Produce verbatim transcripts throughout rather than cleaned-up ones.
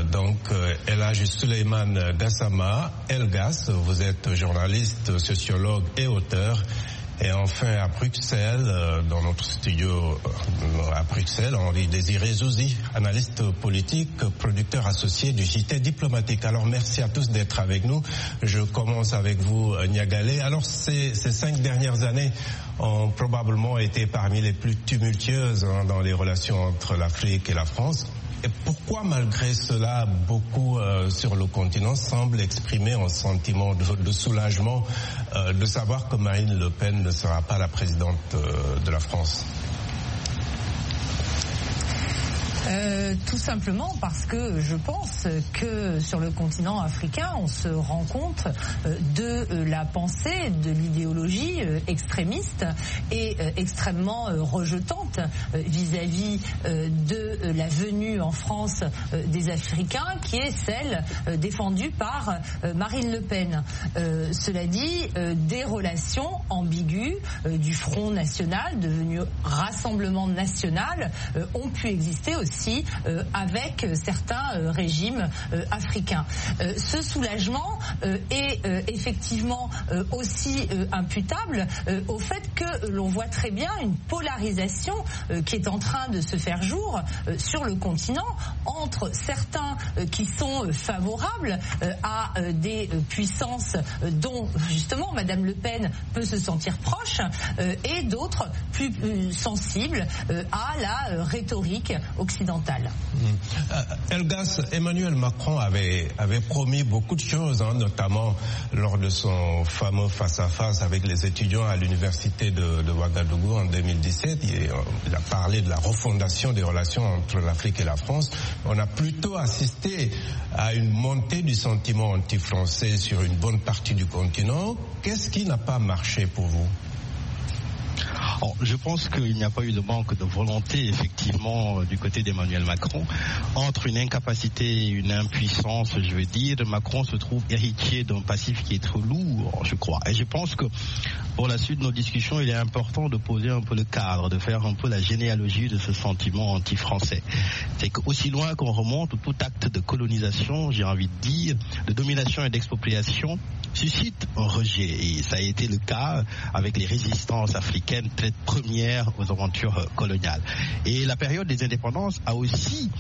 donc euh, Elhadji Souleymane Gassama, Elgas, vous êtes journaliste, sociologue et auteur. Et enfin à Bruxelles, euh, dans notre studio euh, à Bruxelles, Henri Désiré Zouzi, analyste politique, producteur associé du J T diplomatique. Alors merci à tous d'être avec nous. Je commence avec vous, Niagalé. Alors ces, ces cinq dernières années ont probablement été parmi les plus tumultueuses hein, dans les relations entre l'Afrique et la France. Et pourquoi, malgré cela, beaucoup euh, sur le continent semblent exprimer un sentiment de, de soulagement euh, de savoir que Marine Le Pen ne sera pas la présidente euh, de la France? Euh, tout simplement parce que je pense que sur le continent africain, on se rend compte euh, de euh, la pensée, de l'idéologie euh, extrémiste et euh, extrêmement euh, rejetante euh, vis-à-vis euh, de euh, la venue en France euh, des Africains, qui est celle euh, défendue par euh, Marine Le Pen. Euh, cela dit, euh, des relations ambiguës euh, du Front National, devenu Rassemblement National, euh, ont pu exister aussi Aussi, euh, avec certains euh, régimes euh, africains. Euh, ce soulagement euh, est euh, effectivement euh, aussi euh, imputable euh, au fait que l'on voit très bien une polarisation euh, qui est en train de se faire jour euh, sur le continent entre certains euh, qui sont euh, favorables euh, à euh, des euh, puissances euh, dont justement Madame Le Pen peut se sentir proche euh, et d'autres plus euh, sensibles euh, à la euh, rhétorique occidentale. Mmh. Euh, Elgas, Emmanuel Macron avait, avait promis beaucoup de choses, hein, notamment lors de son fameux face-à-face avec les étudiants à l'université de, de Ouagadougou en deux mille dix-sept. Il, il a parlé de la refondation des relations entre l'Afrique et la France. On a plutôt assisté à une montée du sentiment anti-français sur une bonne partie du continent. Qu'est-ce qui n'a pas marché pour vous? Alors, je pense qu'il n'y a pas eu de manque de volonté, effectivement, du côté d'Emmanuel Macron. Entre une incapacité et une impuissance, je veux dire, Macron se trouve héritier d'un passif qui est trop lourd, je crois. Et je pense que pour la suite de nos discussions, il est important de poser un peu le cadre, de faire un peu la généalogie de ce sentiment anti-français. C'est qu'aussi loin qu'on remonte, tout acte de colonisation, j'ai envie de dire, de domination et d'expropriation, suscite un rejet. Et ça a été le cas avec les résistances africaines très premières aux aventures coloniales. Et la période des indépendances a aussi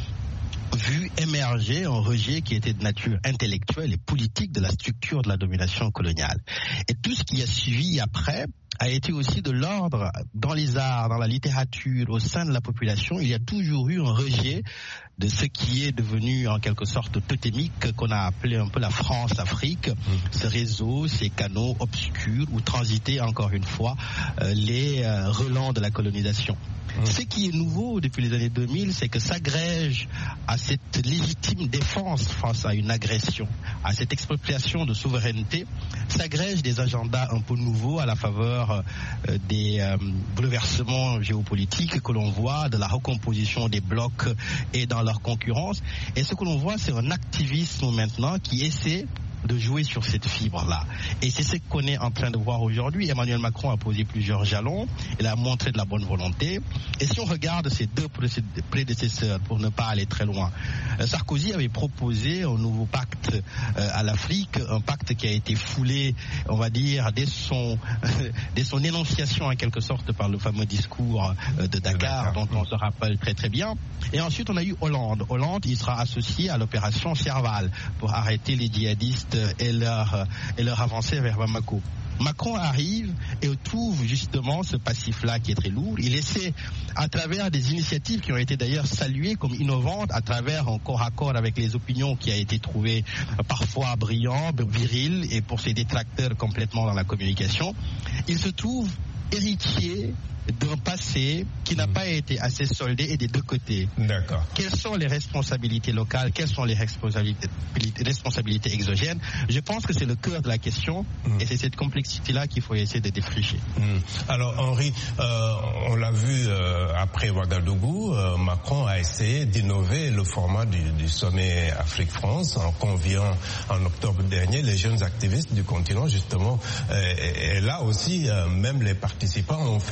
vu émerger un rejet qui était de nature intellectuelle et politique de la structure de la domination coloniale. Et tout ce qui a suivi après a été aussi de l'ordre dans les arts, dans la littérature, au sein de la population. Il y a toujours eu un rejet de ce qui est devenu en quelque sorte totémique, qu'on a appelé un peu la France-Afrique, mmh. ce réseau, ces canaux obscurs où transitaient encore une fois euh, les euh, relents de la colonisation. Mmh. Ce qui est nouveau depuis les années deux mille, c'est que s'agrège à cette légitime défense face à une agression, à cette expropriation de souveraineté, s'agrègent des agendas un peu nouveaux à la faveur euh, des euh, bouleversements géopolitiques que l'on voit, de la recomposition des blocs et dans leur concurrence. Et ce que l'on voit, c'est un activisme maintenant qui essaie de jouer sur cette fibre-là. Et c'est ce qu'on est en train de voir aujourd'hui. Emmanuel Macron a posé plusieurs jalons, il a montré de la bonne volonté. Et si on regarde ses deux prédécesseurs, pour ne pas aller très loin, Sarkozy avait proposé un nouveau pacte euh, à l'Afrique, un pacte qui a été foulé, on va dire, dès son, dès son énonciation en quelque sorte par le fameux discours euh, de Dakar, dont on se rappelle très très bien. Et ensuite on a eu Hollande. Hollande, il sera associé à l'opération Serval pour arrêter les djihadistes et leur, et leur avancée vers Bamako. Macron arrive et trouve justement ce passif-là qui est très lourd. Il essaie, à travers des initiatives qui ont été d'ailleurs saluées comme innovantes, à travers un corps à corps avec les opinions qui a été trouvé parfois brillant, viril, et pour ses détracteurs complètement dans la communication, il se trouve héritier d'un passé qui n'a pas été assez soldé et des deux côtés. D'accord. Quelles sont les responsabilités locales? Quelles sont les responsabilités, responsabilités exogènes? Je pense que c'est le cœur de la question mmh. et c'est cette complexité-là qu'il faut essayer de défricher. Mmh. Alors Henri, euh, on l'a vu euh, après Ouagadougou, euh, Macron a essayé d'innover le format du, du sommet Afrique-France en conviant en octobre dernier les jeunes activistes du continent justement. Euh, et, et là aussi, euh, même les participants ont fait l'objet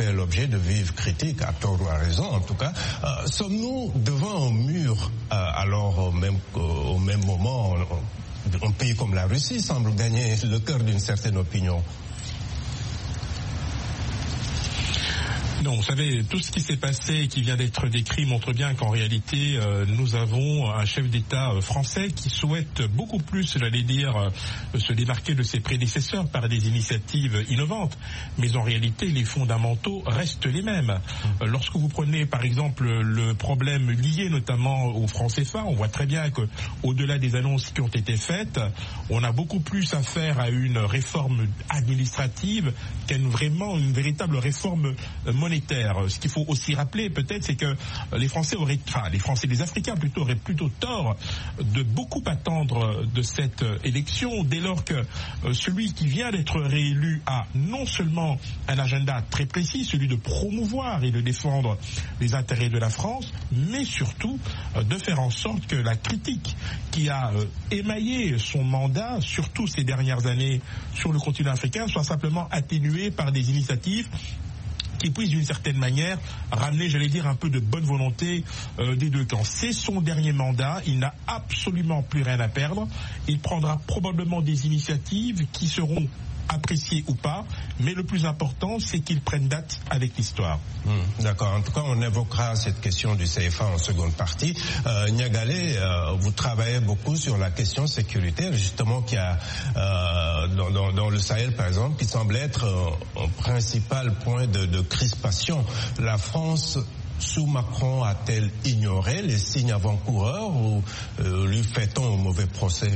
de vives critiques, à tort ou à raison en tout cas. Euh, sommes-nous devant un mur euh, alors au même, au même moment un pays comme la Russie semble gagner le cœur d'une certaine opinion? Non, vous savez, tout ce qui s'est passé et qui vient d'être décrit montre bien qu'en réalité, euh, nous avons un chef d'État euh, français qui souhaite beaucoup plus, j'allais dire, euh, se démarquer de ses prédécesseurs par des initiatives innovantes. Mais en réalité, les fondamentaux restent les mêmes. Euh, lorsque vous prenez, par exemple, le problème lié notamment au franc C F A, on voit très bien que, au-delà des annonces qui ont été faites, on a beaucoup plus affaire à une réforme administrative qu'à une, vraiment une véritable réforme monétaire. Ce qu'il faut aussi rappeler peut-être, c'est que les Français auraient, enfin les Français, les Africains plutôt, auraient plutôt tort de beaucoup attendre de cette élection dès lors que celui qui vient d'être réélu a non seulement un agenda très précis, celui de promouvoir et de défendre les intérêts de la France, mais surtout de faire en sorte que la critique qui a émaillé son mandat, surtout ces dernières années sur le continent africain, soit simplement atténuée par des initiatives qui puisse d'une certaine manière ramener, j'allais dire, un peu de bonne volonté euh, des deux camps. C'est son dernier mandat, il n'a absolument plus rien à perdre, il prendra probablement des initiatives qui seront apprécié ou pas, mais le plus important, c'est qu'ils prennent date avec l'histoire. Mmh, d'accord. En tout cas, on évoquera cette question du C F A en seconde partie. Euh, Niagalé, euh, vous travaillez beaucoup sur la question sécuritaire, justement, qui a euh, dans, dans, dans le Sahel, par exemple, qui semble être euh, un principal point de, de crispation. La France sous Macron a-t-elle ignoré les signes avant-coureurs ou euh, lui fait-on un mauvais procès?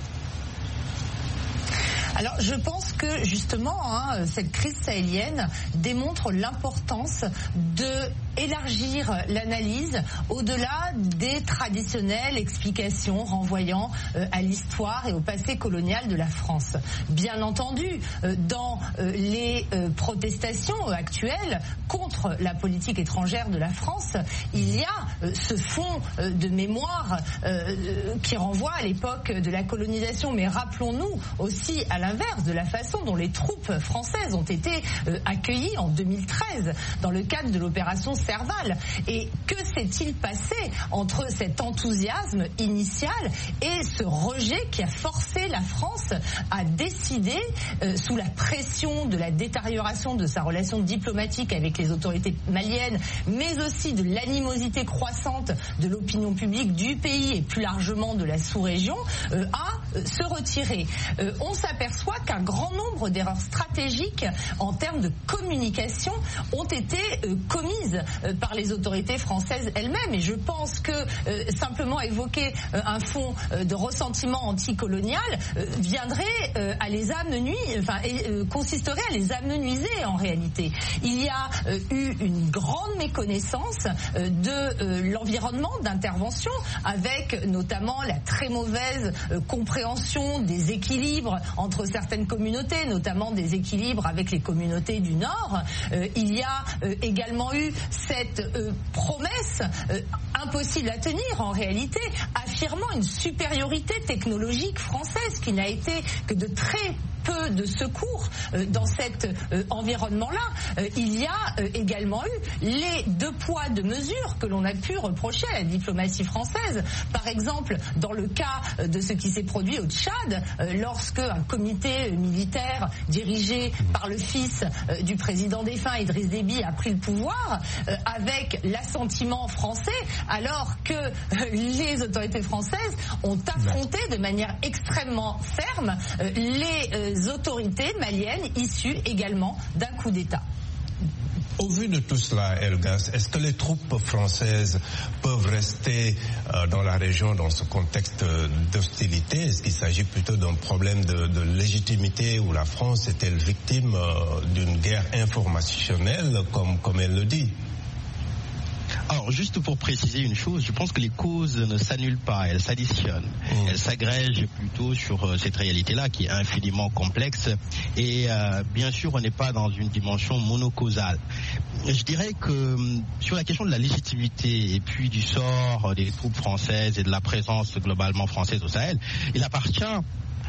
Alors je pense que justement hein, cette crise sahélienne démontre l'importance de élargir l'analyse au-delà des traditionnelles explications renvoyant euh, à l'histoire et au passé colonial de la France. Bien entendu, euh, dans euh, les euh, protestations actuelles contre la politique étrangère de la France, il y a euh, ce fond euh, de mémoire euh, qui renvoie à l'époque de la colonisation. Mais rappelons-nous aussi à l'inverse de la façon dont les troupes françaises ont été euh, accueillies en deux mille treize dans le cadre de l'opération Serval. Et que s'est-il passé entre cet enthousiasme initial et ce rejet qui a forcé la France à décider, euh, sous la pression de la détérioration de sa relation diplomatique avec les autorités maliennes, mais aussi de l'animosité croissante de l'opinion publique du pays et plus largement de la sous-région, euh, à euh, se retirer. Euh, on s'aperçoit qu'un grand nombre d'erreurs stratégiques en termes de communication ont été euh, commises euh, par les autorités françaises elles-mêmes. Et je pense que euh, simplement évoquer euh, un fond euh, de ressentiment anticolonial euh, viendrait euh, à les amenuiser, enfin, et, euh, consisterait à les amenuiser en réalité. Il y a euh, eu une grande méconnaissance euh, de euh, l'environnement d'intervention, avec notamment la très mauvaise euh, compréhension des équilibres entre certaines communautés, notamment des équilibres avec les communautés du Nord. Euh, il y a euh, également eu cette euh, promesse euh, impossible à tenir en réalité, affirmant une supériorité technologique française qui n'a été que de très peu de secours euh, dans cet euh, environnement-là. Euh, il y a euh, également eu les deux poids, deux mesures que l'on a pu reprocher à la diplomatie française. Par exemple, dans le cas euh, de ce qui s'est produit au Tchad, euh, lorsque un comité euh, militaire dirigé par le fils euh, du président défunt Idriss Déby a pris le pouvoir, euh, avec l'assentiment français, alors que euh, les autorités françaises ont affronté de manière extrêmement ferme euh, les euh, autorités maliennes issues également d'un coup d'État. Au vu de tout cela, Elgas, est-ce que les troupes françaises peuvent rester euh, dans la région dans ce contexte d'hostilité? Est-ce qu'il s'agit plutôt d'un problème de, de légitimité où la France est-elle victime euh, d'une guerre informationnelle, comme, comme elle le dit? Alors, juste pour préciser une chose, je pense que les causes ne s'annulent pas, elles s'additionnent. Mmh. Elles s'agrègent plutôt sur euh, cette réalité-là qui est infiniment complexe. Et euh, bien sûr, on n'est pas dans une dimension monocausale. Je dirais que euh, sur la question de la légitimité et puis du sort des troupes françaises et de la présence globalement française au Sahel, il appartient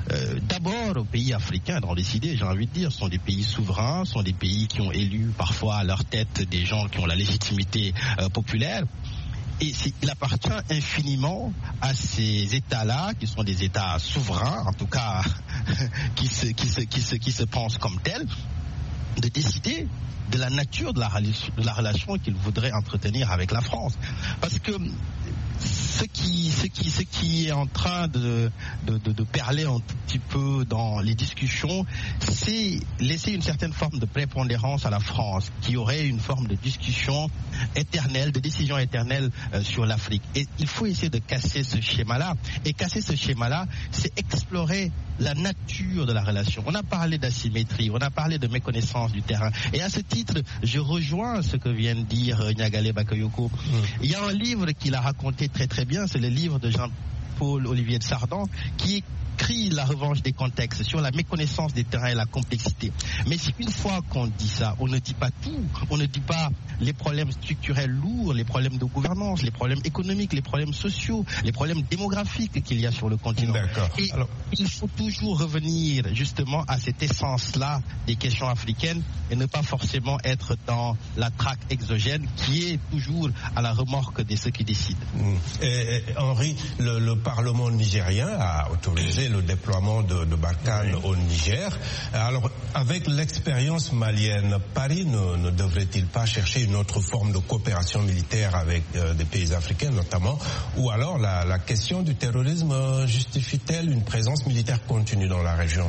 euh, d'abord aux pays africains d'en décider, j'ai envie de dire. Ce sont des pays souverains, ce sont des pays qui ont élu parfois à leur tête des gens qui ont la légitimité euh, populaire. Et il appartient infiniment à ces États-là, qui sont des États souverains, en tout cas qui se, qui se, qui se, qui se pensent comme tels, de décider de la nature de la, de la relation qu'ils voudraient entretenir avec la France. Parce que ce qui, ce qui, ce qui est en train de, de, de, de perler un tout petit peu dans les discussions, c'est laisser une certaine forme de prépondérance à la France, qui aurait une forme de discussion éternelle, de décision éternelle euh, sur l'Afrique. Et il faut essayer de casser ce schéma-là. Et casser ce schéma-là, c'est explorer la nature de la relation. On a parlé d'asymétrie, on a parlé de méconnaissance du terrain. Et à ce titre, je rejoins ce que vient de dire Niagale Bakayoko. Mmh. Il y a un livre qu'il a raconté très très bien, c'est le livre de Jean-Paul Olivier de Sardan, qui écrit La revanche des contextes, sur la méconnaissance des terrains et la complexité. Mais si une fois qu'on dit ça, on ne dit pas tout, on ne dit pas les problèmes structurels lourds, les problèmes de gouvernance, les problèmes économiques, les problèmes sociaux, les problèmes démographiques qu'il y a sur le continent. D'accord. Et alors, il faut toujours revenir justement à cette essence-là des questions africaines et ne pas forcément être dans la traque exogène qui est toujours à la remorque de ceux qui décident. Et, et, Henri, le, le Parlement nigérien a autorisé le déploiement de, de Barkhane oui. au Niger. Alors, avec l'expérience malienne, Paris ne, ne devrait-il pas chercher une autre forme de coopération militaire avec euh, des pays africains notamment, ou alors la, la question du terrorisme euh, justifie-t-elle une présence militaire continue dans la région?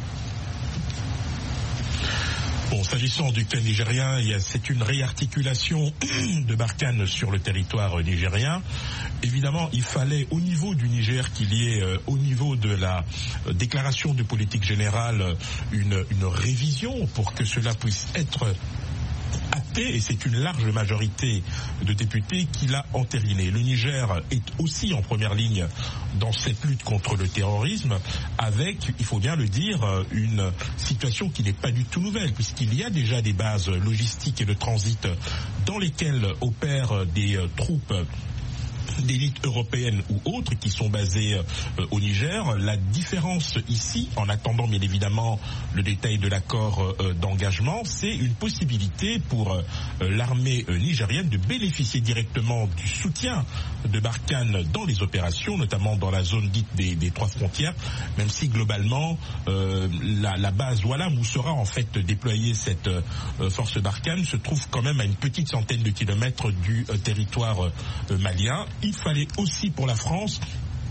Bon, s'agissant du cas nigérien, c'est une réarticulation de Barkhane sur le territoire nigérien. Évidemment, il fallait au niveau du Niger qu'il y ait, euh, au niveau de la euh, déclaration de politique générale, une, une révision pour que cela puisse être acté, et c'est une large majorité de députés qui l'a entériné. Le Niger est aussi en première ligne dans cette lutte contre le terrorisme, avec, il faut bien le dire, une situation qui n'est pas du tout nouvelle, puisqu'il y a déjà des bases logistiques et de transit dans lesquelles opèrent des euh, troupes d'élite européenne ou autres qui sont basées euh, au Niger. La différence ici, en attendant bien évidemment le détail de l'accord euh, d'engagement, c'est une possibilité pour euh, l'armée euh, nigérienne de bénéficier directement du soutien de Barkhane dans les opérations, notamment dans la zone dite des, des trois frontières, même si globalement euh, la, la base Oualam où sera en fait déployée cette euh, force Barkhane se trouve quand même à une petite centaine de kilomètres du euh, territoire euh, malien. Il fallait aussi pour la France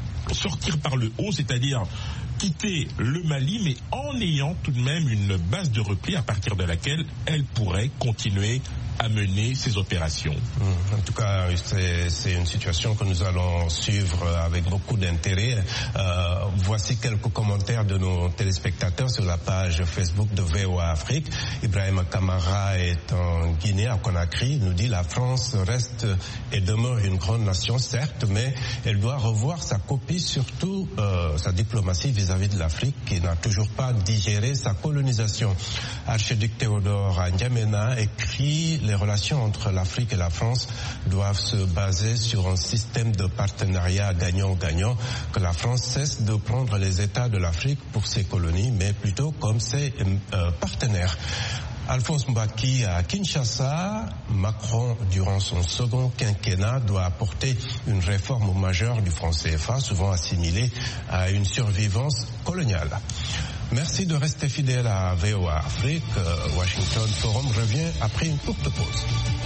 sortir par le haut, c'est-à-dire quitter le Mali, mais en ayant tout de même une base de repli à partir de laquelle elle pourrait continuer à mener ces opérations. En tout cas, c'est, c'est une situation que nous allons suivre avec beaucoup d'intérêt. Euh, voici quelques commentaires de nos téléspectateurs sur la page Facebook de V O A Afrique. Ibrahim Kamara est en Guinée, à Conakry. Il nous dit la France reste et demeure une grande nation, certes, mais elle doit revoir sa copie, surtout euh, sa diplomatie vis-à-vis de l'Afrique, qui n'a toujours pas digéré sa colonisation. Archiduc Théodore à N'Djamena écrit: les relations entre l'Afrique et la France doivent se baser sur un système de partenariat gagnant-gagnant, que la France cesse de prendre les États de l'Afrique pour ses colonies, mais plutôt comme ses euh, partenaires. Alphonse Mbaki à Kinshasa, Macron, durant son second quinquennat, doit apporter une réforme majeure du franc C F A, souvent assimilée à une survivance coloniale. Merci de rester fidèle à V O A Afrique. Washington Forum revient après une courte pause.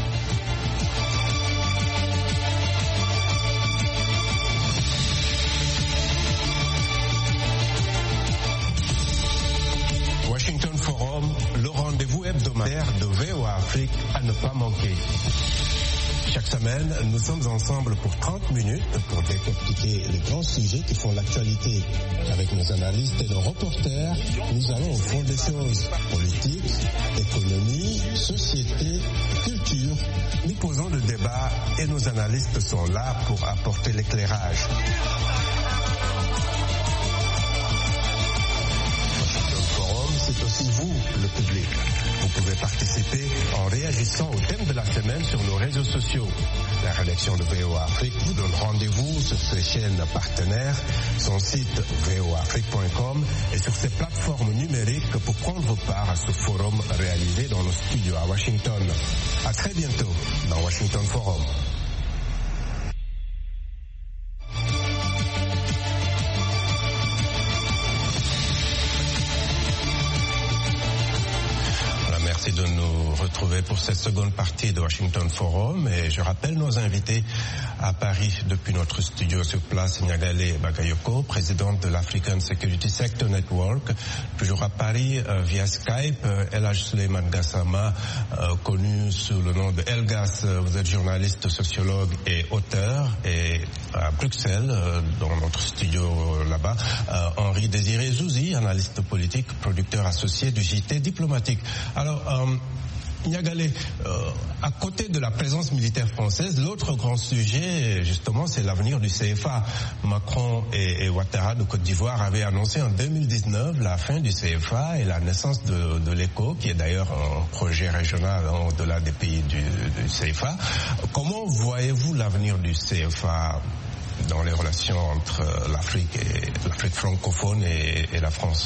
Washington Forum, le rendez-vous hebdomadaire de V O A Afrique à ne pas manquer. Chaque semaine, nous sommes ensemble pour trente minutes pour décortiquer les grands sujets qui font l'actualité. Avec nos analystes et nos reporters, nous allons au fond des choses. Politique, économie, société, culture. Nous posons le débat et nos analystes sont là pour apporter l'éclairage. Washington Forum, c'est aussi vous, le public. Vous pouvez participer en réagissant au thème de la semaine sur nos réseaux sociaux. La rédaction de V O A Afrique vous donne rendez-vous sur ses chaînes partenaires, son site v o afrique point com et sur ses plateformes numériques pour prendre part à ce forum réalisé dans nos studios à Washington. À très bientôt dans Washington Forum. Merci de nous retrouver pour cette seconde partie de Washington Forum et je rappelle nos invités à Paris depuis notre studio sur place, Nyagale Bakayoko, présidente de l'African Security Sector Network, toujours à Paris euh, via Skype, euh, Elhaj Suleiman Gassama, euh, connu sous le nom de Elgas, euh, vous êtes journaliste, sociologue et auteur, et à Bruxelles, euh, dans notre studio euh, là-bas, euh, Henri Désiré Zouzi, analyste politique, producteur associé du J T diplomatique. Alors, Euh, Nyagale, euh, à côté de la présence militaire française, l'autre grand sujet, justement, c'est l'avenir du C F A. Macron et, et Ouattara de Côte d'Ivoire avaient annoncé en deux mille dix-neuf la fin du C F A et la naissance de, de l'ECO, qui est d'ailleurs un projet régional hein, au-delà des pays du, du C F A. Comment voyez-vous l'avenir du C F A dans les relations entre l'Afrique et l'Afrique francophone et, et la France?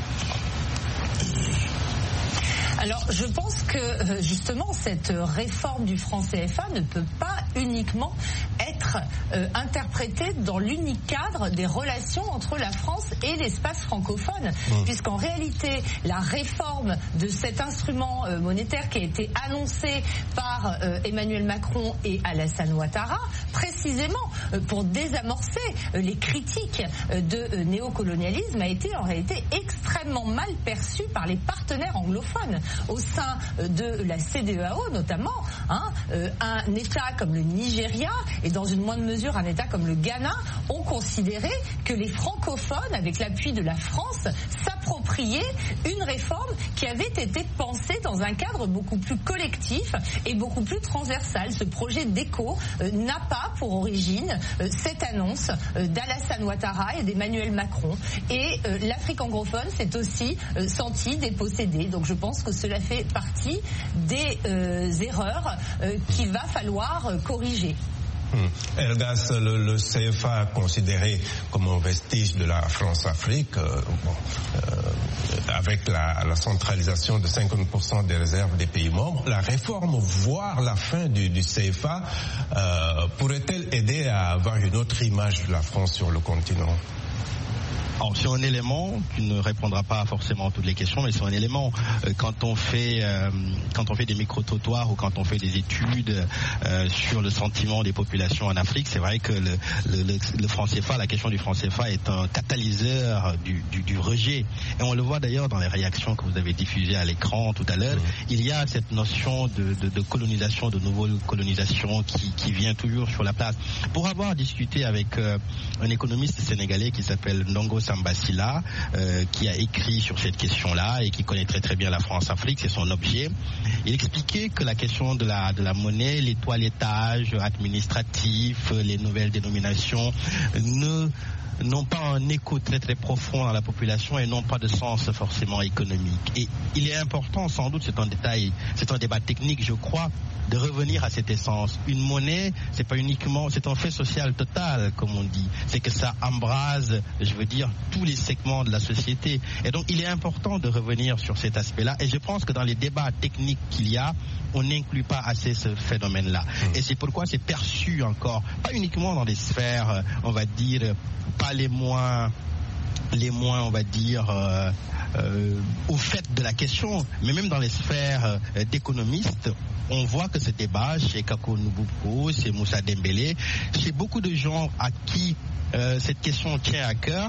Alors, je pense que justement cette réforme du franc C F A ne peut pas uniquement être euh, interprétée dans l'unique cadre des relations entre la France et l'espace francophone, mmh. puisqu'en réalité, la réforme de cet instrument euh, monétaire qui a été annoncé par euh, Emmanuel Macron et Alassane Ouattara, précisément euh, pour désamorcer euh, les critiques euh, de euh, néocolonialisme, a été en réalité extrêmement mal perçue par les partenaires anglophones. Au sein de la C D E A O notamment, hein, euh, un État comme le Nigeria et dans une moindre mesure un État comme le Ghana ont considéré que les francophones, avec l'appui de la France, s'appropriaient une réforme qui avait été pensée dans un cadre beaucoup plus collectif et beaucoup plus transversal. Ce projet d'ECO euh, n'a pas pour origine euh, cette annonce euh, d'Alassane Ouattara et d'Emmanuel Macron. Et euh, l'Afrique anglophone s'est aussi euh, sentie dépossédée. Donc je pense que cela fait partie des euh, erreurs euh, qu'il va falloir euh, corriger. Elgas, le, le C F A considéré comme un vestige de la France-Afrique, euh, bon, euh, avec la, la centralisation de cinquante pour cent des réserves des pays membres, la réforme, voire la fin du, du C F A, euh, pourrait-elle aider à avoir une autre image de la France sur le continent? Alors, c'est un élément qui ne répondra pas forcément à toutes les questions, mais c'est un élément. Euh, quand on fait, euh, quand on fait des micro-trottoirs ou quand on fait des études euh, sur le sentiment des populations en Afrique, c'est vrai que le, le, le, le franc C F A, la question du franc C F A est un catalyseur du, du, du rejet. Et on le voit d'ailleurs dans les réactions que vous avez diffusées à l'écran tout à l'heure. Mmh. Il y a cette notion de, de, de colonisation, de nouvelle colonisation qui, qui vient toujours sur la place. Pour avoir discuté avec euh, un économiste sénégalais qui s'appelle Ndongo Sambasila, euh, qui a écrit sur cette question-là et qui connaît très très bien la France-Afrique, c'est son objet. Il expliquait que la question de la, de la monnaie, les toilettages administratifs, les nouvelles dénominations ne n'ont pas un écho très très profond dans la population et n'ont pas de sens forcément économique. Et il est important, sans doute, c'est un détail, c'est un débat technique, je crois, de revenir à cette essence. Une monnaie, c'est pas uniquement, c'est un fait social total, comme on dit. C'est que ça embrase, je veux dire, tous les segments de la société. Et donc, il est important de revenir sur cet aspect-là. Et je pense que dans les débats techniques qu'il y a, on n'inclut pas assez ce phénomène-là. Mmh. Et c'est pourquoi c'est perçu encore, pas uniquement dans des sphères, on va dire, pas les moins, les moins, on va dire, euh, euh, au fait de la question, mais même dans les sphères euh, d'économistes, on voit que ce débat chez Kako Nubuko, chez Moussa Dembélé, chez beaucoup de gens à qui euh, cette question tient à cœur,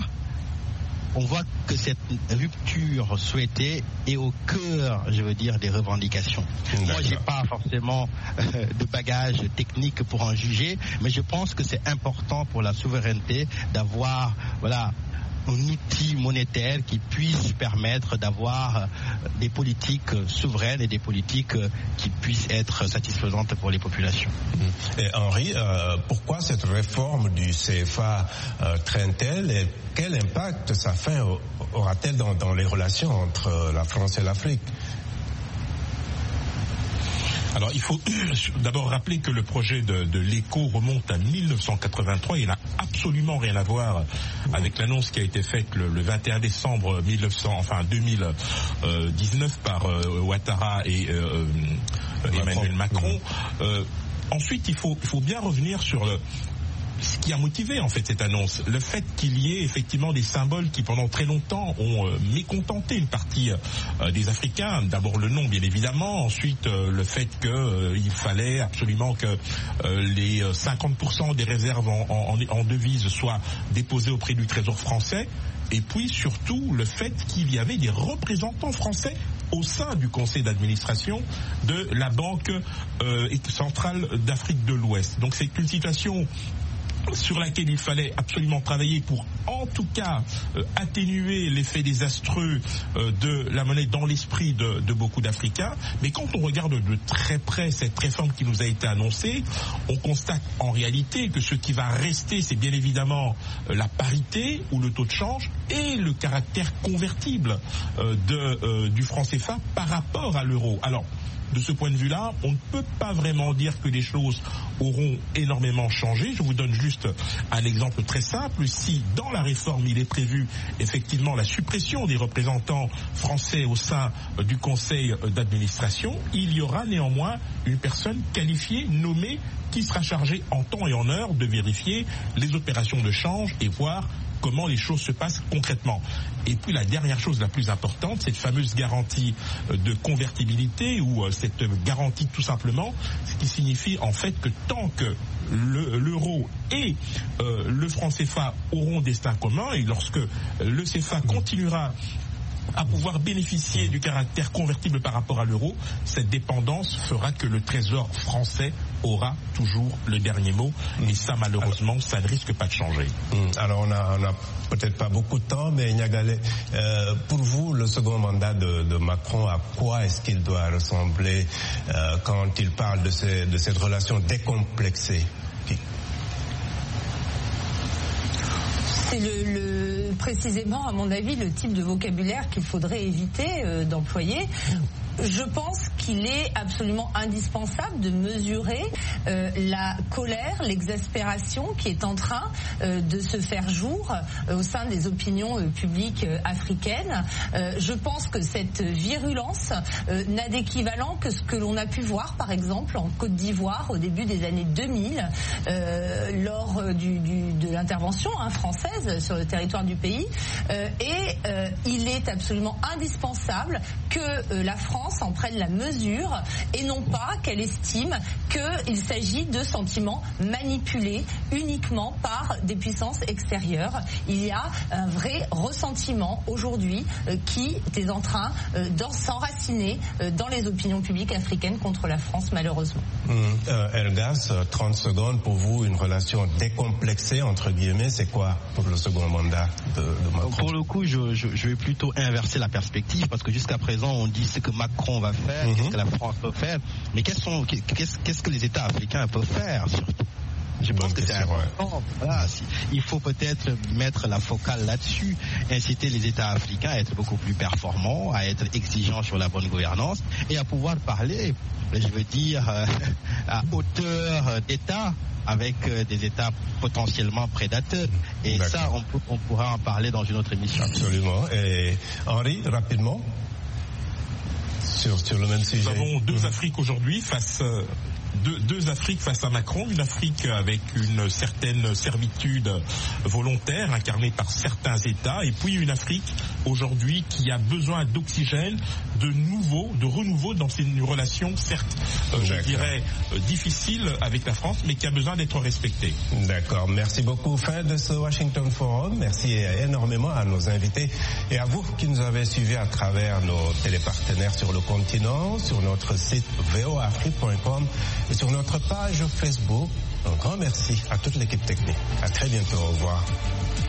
on voit que cette rupture souhaitée est au cœur, je veux dire, des revendications. D'accord. Moi, j'ai pas forcément euh, de bagage technique pour en juger, mais je pense que c'est important pour la souveraineté d'avoir, voilà, un outil monétaire qui puisse permettre d'avoir des politiques souveraines et des politiques qui puissent être satisfaisantes pour les populations. Et Henri, euh, pourquoi cette réforme du C F A euh, traîne-t-elle et quel impact sa fin aura-t-elle dans, dans les relations entre la France et l'Afrique? Alors il faut d'abord rappeler que le projet de, de l'Éco remonte à mille neuf cent quatre-vingt-trois. Il n'a absolument rien à voir avec l'annonce qui a été faite le, le vingt et un décembre mille neuf cents, enfin deux mille dix-neuf par euh, Ouattara et euh, Emmanuel Macron. Euh, ensuite, il faut, il faut bien revenir sur le ce qui a motivé en fait cette annonce, le fait qu'il y ait effectivement des symboles qui pendant très longtemps ont euh, mécontenté une partie euh, des Africains. D'abord le nom bien évidemment, ensuite euh, le fait qu'il euh, fallait absolument que euh, les cinquante pour cent des réserves en, en, en devises soient déposées auprès du Trésor français, et puis surtout le fait qu'il y avait des représentants français au sein du conseil d'administration de la Banque euh, centrale d'Afrique de l'Ouest. Donc c'est une situation sur laquelle il fallait absolument travailler pour en tout cas euh, atténuer l'effet désastreux euh, de la monnaie dans l'esprit de, de beaucoup d'Africains. Mais quand on regarde de très près cette réforme qui nous a été annoncée, on constate en réalité que ce qui va rester, c'est bien évidemment euh, la parité ou le taux de change et le caractère convertible euh, de, euh, du franc C F A par rapport à l'euro. Alors, de ce point de vue-là, on ne peut pas vraiment dire que les choses auront énormément changé. Je vous donne juste un exemple très simple. Si dans la réforme, il est prévu effectivement la suppression des représentants français au sein du conseil d'administration, il y aura néanmoins une personne qualifiée, nommée, qui sera chargée en temps et en heure de vérifier les opérations de change et voir comment les choses se passent concrètement. Et puis la dernière chose la plus importante, cette fameuse garantie de convertibilité, ou cette garantie tout simplement, ce qui signifie en fait que tant que le, l'euro et euh, le franc C F A auront destin commun, et lorsque le C F A continuera à pouvoir bénéficier du caractère convertible par rapport à l'euro, cette dépendance fera que le Trésor français aura toujours le dernier mot. Et ça, malheureusement, alors, ça ne risque pas de changer. Alors, on a, on a peut-être pas beaucoup de temps, mais Niagalé, euh, pour vous, le second mandat de, de Macron, à quoi est-ce qu'il doit ressembler euh, quand il parle de, ces, de cette relation décomplexée? C'est le, le, précisément, à mon avis, le type de vocabulaire qu'il faudrait éviter euh, d'employer. Je pense qu'il est absolument indispensable de mesurer euh, la colère, l'exaspération qui est en train euh, de se faire jour euh, au sein des opinions euh, publiques euh, africaines. Euh, je pense que cette virulence euh, n'a d'équivalent que ce que l'on a pu voir, par exemple, en Côte d'Ivoire au début des années deux mille, euh, lors euh, du, du, de l'intervention hein, française sur le territoire du pays. Euh, et euh, il est absolument indispensable que euh, la France en prenne la mesure et non pas qu'elle estime qu'il s'agit de sentiments manipulés uniquement par des puissances extérieures. Il y a un vrai ressentiment aujourd'hui euh, qui est en train euh, de s'enraciner euh, dans les opinions publiques africaines contre la France, malheureusement. Mmh. Euh, Elgas, trente secondes pour vous, une relation décomplexée, entre guillemets, c'est quoi pour le second mandat de, de Macron? Pour le coup, je, je, je vais plutôt inverser la perspective, parce que jusqu'à présent, on dit ce que Macron va faire, mm-hmm. qu'est-ce que la France peut faire, mais qu'est-ce, sont, qu'est-ce, qu'est-ce que les États africains peuvent faire surtout? Je pense que c'est important. Voilà, si, il faut peut-être mettre la focale là-dessus, inciter les États africains à être beaucoup plus performants, à être exigeants sur la bonne gouvernance et à pouvoir parler, je veux dire, euh, à hauteur d'État avec euh, des États potentiellement prédateurs. Et D'accord. ça, on, peut, on pourra en parler dans une autre émission. Absolument. Et Henri, rapidement, sur, sur le même sujet. Nous avons deux mmh. Afriques aujourd'hui face... Euh, Deux, deux Afriques face à Macron, une Afrique avec une certaine servitude volontaire incarnée par certains États, et puis une Afrique aujourd'hui qui a besoin d'oxygène, de nouveau, de renouveau dans ses relations, certes, euh, je dirais, euh, difficiles avec la France, mais qui a besoin d'être respectée. D'accord. Merci beaucoup, fin de ce Washington Forum. Merci énormément à nos invités et à vous qui nous avez suivis à travers nos télépartenaires sur le continent, sur notre site v o afrique point com et sur notre page Facebook. Un grand merci à toute l'équipe technique. À très bientôt. Au revoir.